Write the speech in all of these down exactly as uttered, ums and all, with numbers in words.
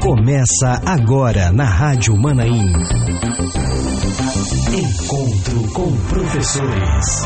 Começa agora na Rádio Manaim. Encontro com professores.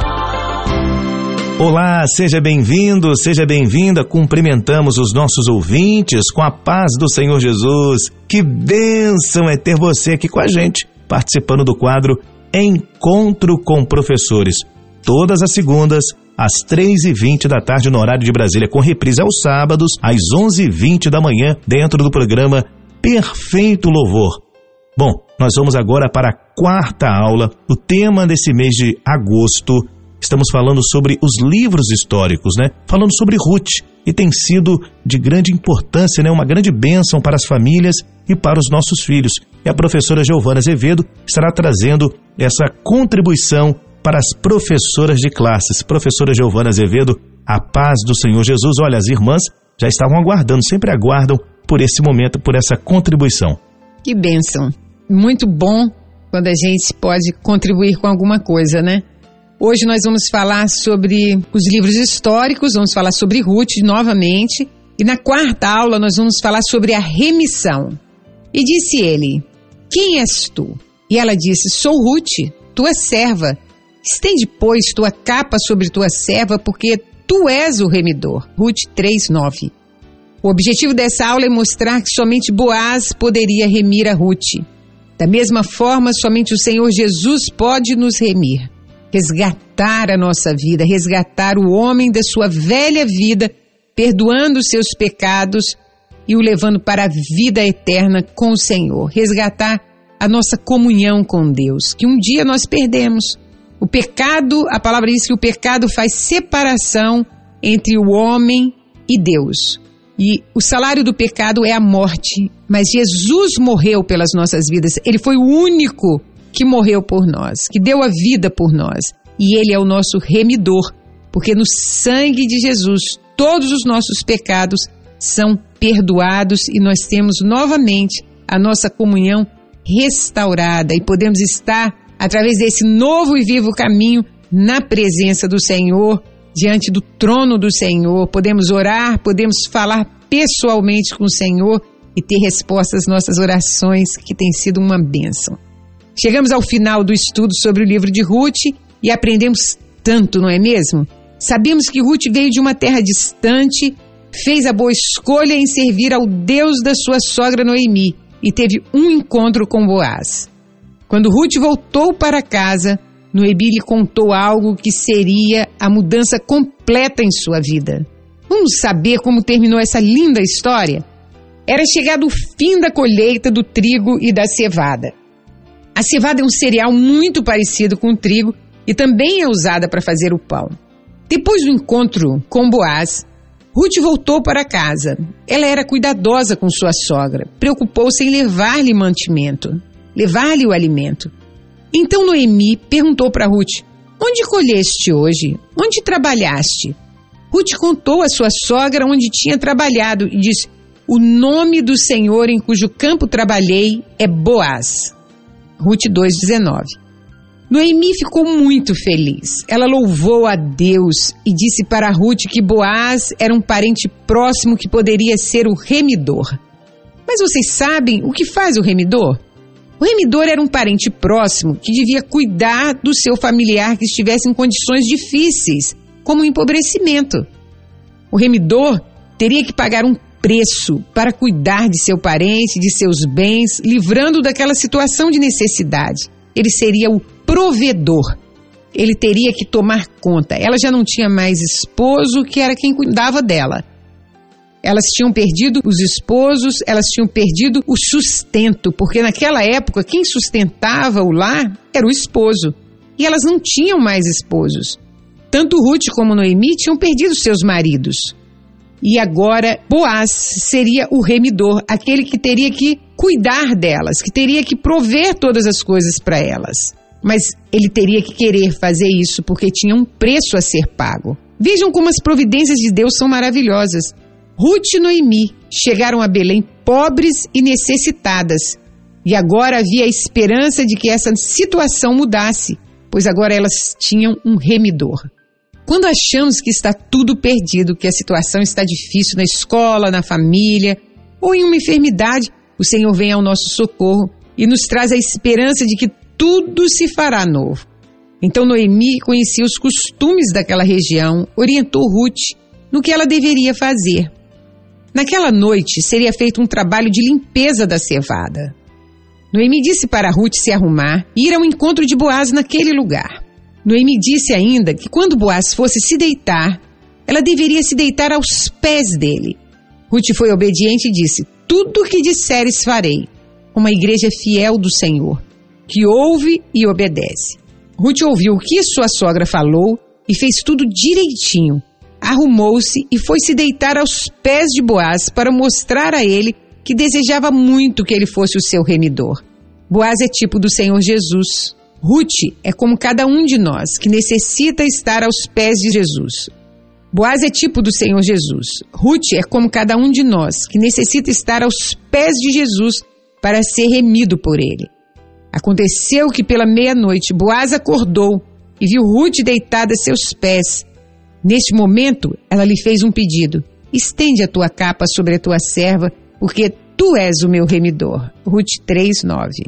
Olá, seja bem-vindo, seja bem-vinda. Cumprimentamos os nossos ouvintes com a paz do Senhor Jesus. Que bênção é ter você aqui com a gente, participando do quadro Encontro com Professores. Todas as segundas, às três e vinte da tarde no horário de Brasília, com reprise aos sábados, às onze e vinte da manhã, dentro do programa Perfeito Louvor. Bom, nós vamos agora para a quarta aula. O tema desse mês de agosto, estamos falando sobre os livros históricos, né? Falando sobre Ruth, e tem sido de grande importância, né? Uma grande bênção para as famílias e para os nossos filhos. E a professora Giovana Azevedo estará trazendo essa contribuição para as professoras de classes. Professora Giovana Azevedo, a paz do Senhor Jesus. Olha, as irmãs já estavam aguardando, sempre aguardam por esse momento, por essa contribuição. Que bênção. Muito bom quando a gente pode contribuir com alguma coisa, né? Hoje nós vamos falar sobre os livros históricos, vamos falar sobre Ruth novamente. E na quarta aula nós vamos falar sobre a remissão. E disse ele: quem és tu? E ela disse: sou Ruth, tua serva. Estende, pois, tua capa sobre tua serva, porque tu és o remidor. Ruth três, nove. O objetivo dessa aula é mostrar que somente Boaz poderia remir a Ruth. Da mesma forma, somente o Senhor Jesus pode nos remir. Resgatar a nossa vida, resgatar o homem da sua velha vida, perdoando os seus pecados e o levando para a vida eterna com o Senhor. Resgatar a nossa comunhão com Deus, que um dia nós perdemos. O pecado, a palavra diz que o pecado faz separação entre o homem e Deus. E o salário do pecado é a morte, mas Jesus morreu pelas nossas vidas. Ele foi o único que morreu por nós, que deu a vida por nós. E Ele é o nosso remidor, porque no sangue de Jesus todos os nossos pecados são perdoados e nós temos novamente a nossa comunhão restaurada e podemos estar, através desse novo e vivo caminho, na presença do Senhor, diante do trono do Senhor. Podemos orar, podemos falar pessoalmente com o Senhor e ter resposta às nossas orações, que tem sido uma bênção. Chegamos ao final do estudo sobre o livro de Ruth e aprendemos tanto, não é mesmo? Sabemos que Ruth veio de uma terra distante, fez a boa escolha em servir ao Deus da sua sogra Noemi e teve um encontro com Boaz. Quando Ruth voltou para casa, Noemi lhe contou algo que seria a mudança completa em sua vida. Vamos saber como terminou essa linda história? Era chegado o fim da colheita do trigo e da cevada. A cevada é um cereal muito parecido com o trigo e também é usada para fazer o pão. Depois do encontro com Boaz, Ruth voltou para casa. Ela era cuidadosa com sua sogra, preocupou-se em levar-lhe mantimento, levar-lhe o alimento. Então Noemi perguntou para Ruth: onde colheste hoje? Onde trabalhaste? Ruth contou à sua sogra onde tinha trabalhado e disse: o nome do Senhor em cujo campo trabalhei é Boaz. Ruth dois, dezenove. Noemi ficou muito feliz. Ela louvou a Deus e disse para Ruth que Boaz era um parente próximo que poderia ser o remidor. Mas vocês sabem o que faz o remidor? O remidor era um parente próximo que devia cuidar do seu familiar que estivesse em condições difíceis, como o empobrecimento. O remidor teria que pagar um preço para cuidar de seu parente, de seus bens, livrando daquela situação de necessidade. Ele seria o provedor. Ele teria que tomar conta. Ela já não tinha mais esposo, que era quem cuidava dela. Elas tinham perdido os esposos, elas tinham perdido o sustento, porque naquela época quem sustentava o lar era o esposo. E elas não tinham mais esposos. Tanto Ruth como Noemi tinham perdido seus maridos. E agora Boaz seria o remidor, aquele que teria que cuidar delas, que teria que prover todas as coisas para elas. Mas ele teria que querer fazer isso porque tinha um preço a ser pago. Vejam como as providências de Deus são maravilhosas. Ruth e Noemi chegaram a Belém pobres e necessitadas. E agora havia a esperança de que essa situação mudasse, pois agora elas tinham um remidor. Quando achamos que está tudo perdido, que a situação está difícil na escola, na família, ou em uma enfermidade, o Senhor vem ao nosso socorro e nos traz a esperança de que tudo se fará novo. Então Noemi conhecia os costumes daquela região, orientou Ruth no que ela deveria fazer. Naquela noite seria feito um trabalho de limpeza da cevada. Noemi disse para Ruth se arrumar e ir ao encontro de Boaz naquele lugar. Noemi disse ainda que quando Boaz fosse se deitar, ela deveria se deitar aos pés dele. Ruth foi obediente e disse: tudo o que disseres farei. Uma igreja fiel do Senhor, que ouve e obedece. Ruth ouviu o que sua sogra falou e fez tudo direitinho. Arrumou-se e foi se deitar aos pés de Boaz para mostrar a ele que desejava muito que ele fosse o seu remidor. Boaz é tipo do Senhor Jesus. Ruth é como cada um de nós que necessita estar aos pés de Jesus. Boaz é tipo do Senhor Jesus. Ruth é como cada um de nós que necessita estar aos pés de Jesus para ser remido por ele. Aconteceu que pela meia-noite Boaz acordou e viu Ruth deitada a seus pés. Neste momento, ela lhe fez um pedido: estende a tua capa sobre a tua serva, porque tu és o meu remidor. Ruth três, nove.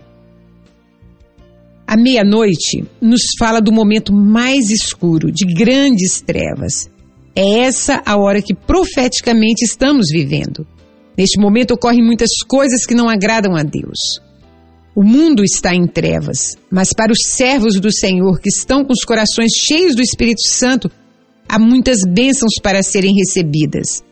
A meia-noite nos fala do momento mais escuro, de grandes trevas. É essa a hora que profeticamente estamos vivendo. Neste momento ocorrem muitas coisas que não agradam a Deus. O mundo está em trevas, mas para os servos do Senhor que estão com os corações cheios do Espírito Santo, há muitas bênçãos para serem recebidas.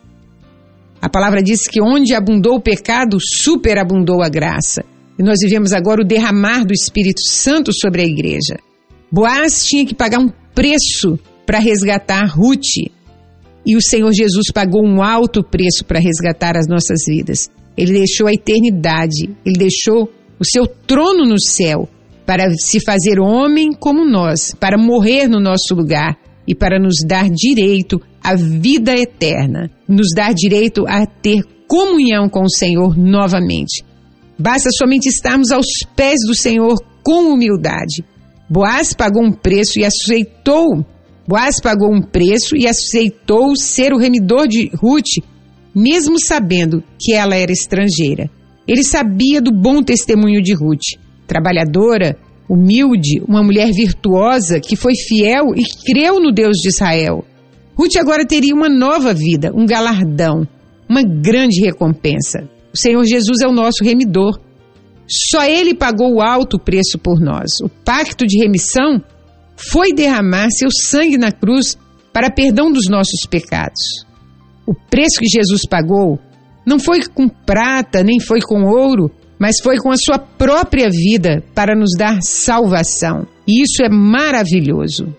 A palavra diz que onde abundou o pecado, superabundou a graça. E nós vivemos agora o derramar do Espírito Santo sobre a igreja. Boaz tinha que pagar um preço para resgatar Ruth. E o Senhor Jesus pagou um alto preço para resgatar as nossas vidas. Ele deixou a eternidade, ele deixou o seu trono no céu para se fazer homem como nós, para morrer no nosso lugar e para nos dar direito à vida eterna, nos dar direito a ter comunhão com o Senhor novamente. Basta somente estarmos aos pés do Senhor com humildade. Boaz pagou um preço e aceitou Boaz pagou um preço e aceitou ser o remidor de Ruth, mesmo sabendo que ela era estrangeira. Ele sabia do bom testemunho de Ruth, trabalhadora, humilde, uma mulher virtuosa que foi fiel e creu no Deus de Israel. Ruth agora teria uma nova vida, um galardão, uma grande recompensa. O Senhor Jesus é o nosso remidor. Só Ele pagou o alto preço por nós. O pacto de remissão foi derramar seu sangue na cruz para perdão dos nossos pecados. O preço que Jesus pagou não foi com prata, nem foi com ouro, mas foi com a sua própria vida para nos dar salvação. E isso é maravilhoso.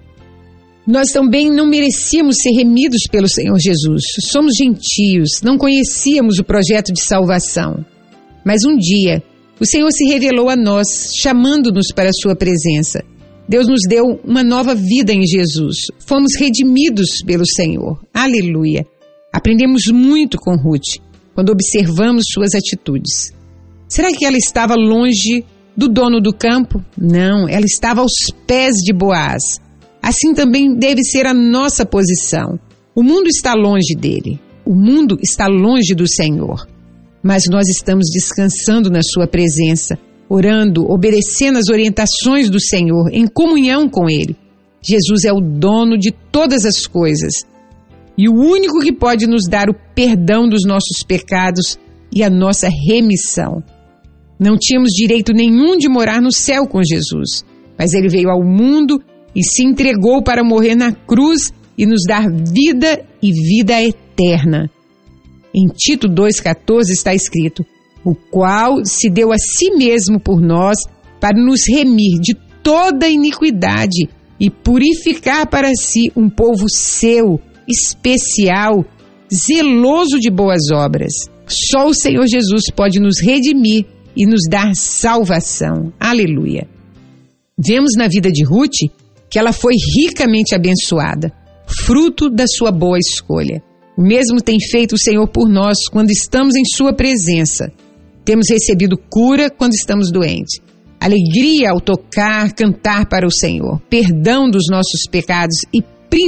Nós também não merecíamos ser remidos pelo Senhor Jesus. Somos gentios, não conhecíamos o projeto de salvação. Mas um dia, o Senhor se revelou a nós, chamando-nos para a sua presença. Deus nos deu uma nova vida em Jesus. Fomos redimidos pelo Senhor. Aleluia! Aprendemos muito com Ruth, quando observamos suas atitudes. Será que ela estava longe do dono do campo? Não, ela estava aos pés de Boaz. Assim também deve ser a nossa posição. O mundo está longe dele. O mundo está longe do Senhor. Mas nós estamos descansando na sua presença, orando, obedecendo as orientações do Senhor, em comunhão com Ele. Jesus é o dono de todas as coisas e o único que pode nos dar o perdão dos nossos pecados e a nossa remissão. Não tínhamos direito nenhum de morar no céu com Jesus, mas Ele veio ao mundo e se entregou para morrer na cruz e nos dar vida e vida eterna. Em Tito dois, quatorze está escrito: o qual se deu a si mesmo por nós para nos remir de toda iniquidade e purificar para si um povo seu, especial, zeloso de boas obras. Só o Senhor Jesus pode nos redimir e nos dar salvação. Aleluia! Vemos na vida de Ruth que ela foi ricamente abençoada, fruto da sua boa escolha. O mesmo tem feito o Senhor por nós quando estamos em sua presença. Temos recebido cura quando estamos doentes, alegria ao tocar, cantar para o Senhor, perdão dos nossos pecados e,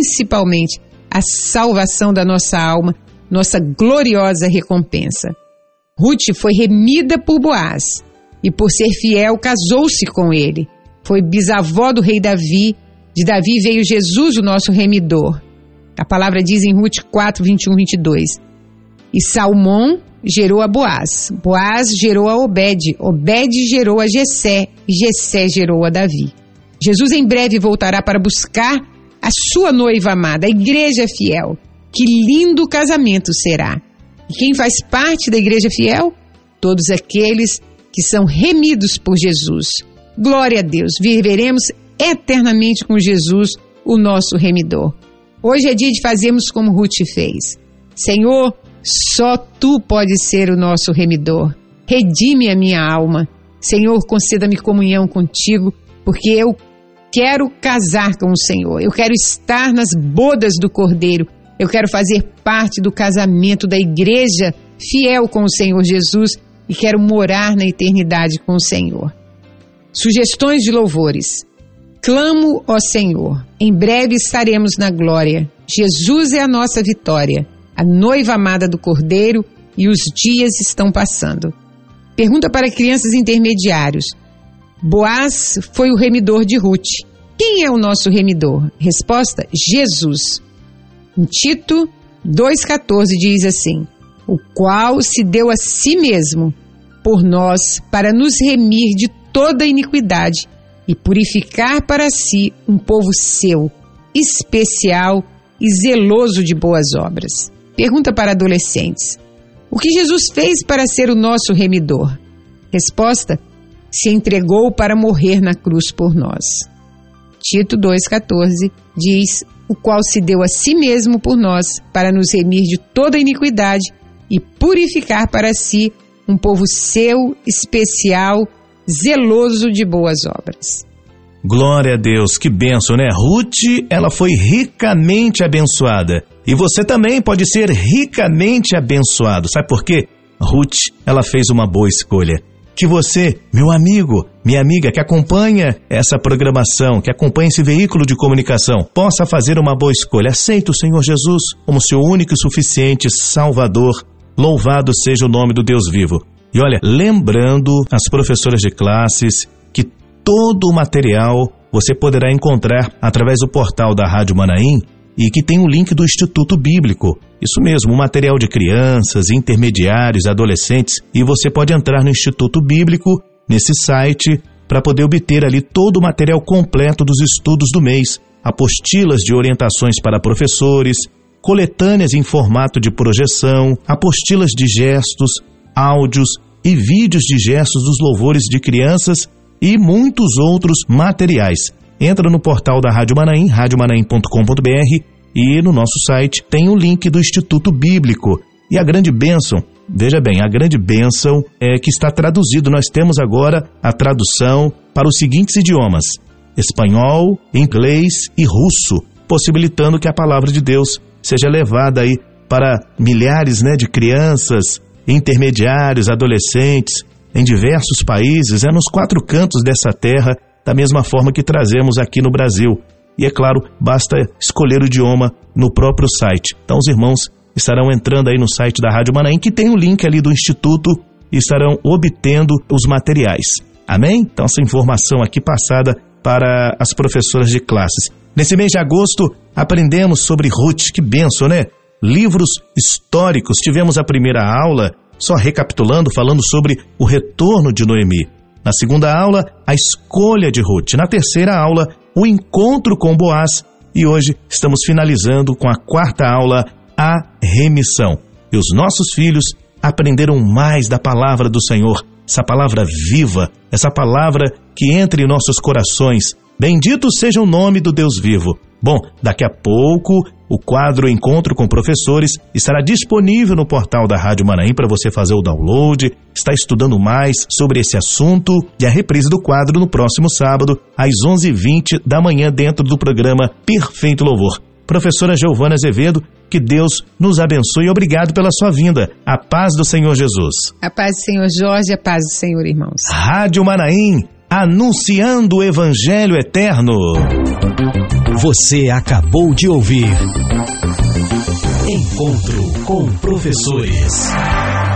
principalmente, a salvação da nossa alma, nossa gloriosa recompensa. Ruth foi remida por Boaz e, por ser fiel, casou-se com ele. Foi bisavó do rei Davi. De Davi veio Jesus, o nosso remidor. A palavra diz em Ruth quatro, vinte e um, vinte e dois. E Salmão gerou a Boaz. Boaz gerou a Obed. Obed gerou a Jessé. E Jessé gerou a Davi. Jesus em breve voltará para buscar a sua noiva amada, a igreja fiel. Que lindo casamento será! E quem faz parte da igreja fiel? Todos aqueles que são remidos por Jesus. Glória a Deus! Viveremos eternamente com Jesus, o nosso remidor. Hoje é dia de fazermos como Ruth fez. Senhor, só Tu podes ser o nosso remidor. Redime a minha alma. Senhor, conceda-me comunhão contigo, porque eu quero casar com o Senhor. Eu quero estar nas bodas do Cordeiro. Eu quero fazer parte do casamento da igreja fiel com o Senhor Jesus e quero morar na eternidade com o Senhor. Sugestões de louvores. Clamo, ó Senhor, em breve estaremos na glória. Jesus é a nossa vitória, a noiva amada do Cordeiro, e os dias estão passando. Pergunta para crianças intermediários. Boaz foi o remidor de Ruth. Quem é o nosso remidor? Resposta: Jesus. Em Tito dois, quatorze diz assim: o qual se deu a si mesmo por nós para nos remir de toda iniquidade e purificar para si um povo seu, especial e zeloso de boas obras. Pergunta para adolescentes. O que Jesus fez para ser o nosso remidor? Resposta: se entregou para morrer na cruz por nós. Tito dois, quatorze diz: o qual se deu a si mesmo por nós para nos remir de toda iniquidade e purificar para si um povo seu, especial, zeloso de boas obras. Glória a Deus, que bênção, né? Ruth, ela foi ricamente abençoada. E você também pode ser ricamente abençoado. Sabe por quê? Ruth, ela fez uma boa escolha. Que você, meu amigo, minha amiga que acompanha essa programação, que acompanha esse veículo de comunicação, possa fazer uma boa escolha. Aceita o Senhor Jesus como seu único e suficiente Salvador. Louvado seja o nome do Deus vivo. E olha, lembrando as professoras de classes que todo o material você poderá encontrar através do portal da Rádio Manaim e que tem o link do Instituto Bíblico. Isso mesmo, o material de crianças, intermediários, adolescentes, e você pode entrar no Instituto Bíblico, nesse site, para poder obter ali todo o material completo dos estudos do mês, apostilas de orientações para professores, coletâneas em formato de projeção, apostilas de gestos, áudios e vídeos de gestos dos louvores de crianças e muitos outros materiais. Entra no portal da Rádio Manaim, rádio manaim ponto com ponto b r, e no nosso site tem o link do Instituto Bíblico. E a grande bênção, veja bem, a grande bênção é que está traduzido. Nós temos agora a tradução para os seguintes idiomas: espanhol, inglês e russo, possibilitando que a palavra de Deus seja levada aí para milhares, né, de crianças, intermediários, adolescentes, em diversos países, é nos quatro cantos dessa terra, da mesma forma que trazemos aqui no Brasil. E é claro, basta escolher o idioma no próprio site. Então os irmãos estarão entrando aí no site da Rádio Manaim, que tem o link ali do Instituto, e estarão obtendo os materiais. Amém? Então essa informação aqui passada para as professoras de classes. Nesse mês de agosto, aprendemos sobre Ruth. Que bênção, né? Livros históricos. Tivemos a primeira aula, só recapitulando, falando sobre o retorno de Noemi. Na segunda aula, a escolha de Ruth. Na terceira aula, o encontro com Boaz. E hoje estamos finalizando com a quarta aula, a remissão. E os nossos filhos aprenderam mais da palavra do Senhor. Essa palavra viva, essa palavra que entra em nossos corações. Bendito seja o nome do Deus vivo. Bom, daqui a pouco o quadro Encontro com Professores estará disponível no portal da Rádio Manaim para você fazer o download, está estudando mais sobre esse assunto, e a reprise do quadro no próximo sábado, às onze e vinte da manhã, dentro do programa Perfeito Louvor. Professora Giovana Azevedo, que Deus nos abençoe e obrigado pela sua vinda. A paz do Senhor Jesus. A paz do Senhor Jorge, a paz do Senhor, irmãos. Rádio Manaim, anunciando o Evangelho Eterno. Você acabou de ouvir Encontro com Professores.